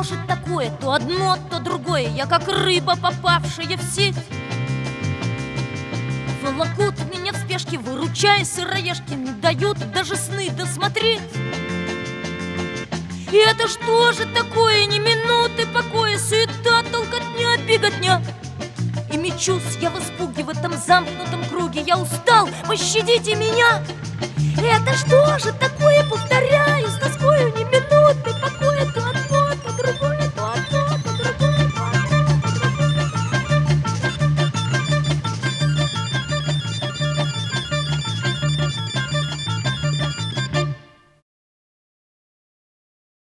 же такое? То одно, то другое. Я как рыба, попавшая в сеть. Волокут меня в спешке, выручая сыроежки, не дают даже сны досмотреть. И это что же такое? Ни минуты покоя, суета, толкотня, беготня. И мечусь я в испуге в этом замкнутом круге. Я устал, пощадите меня. Это что же такое?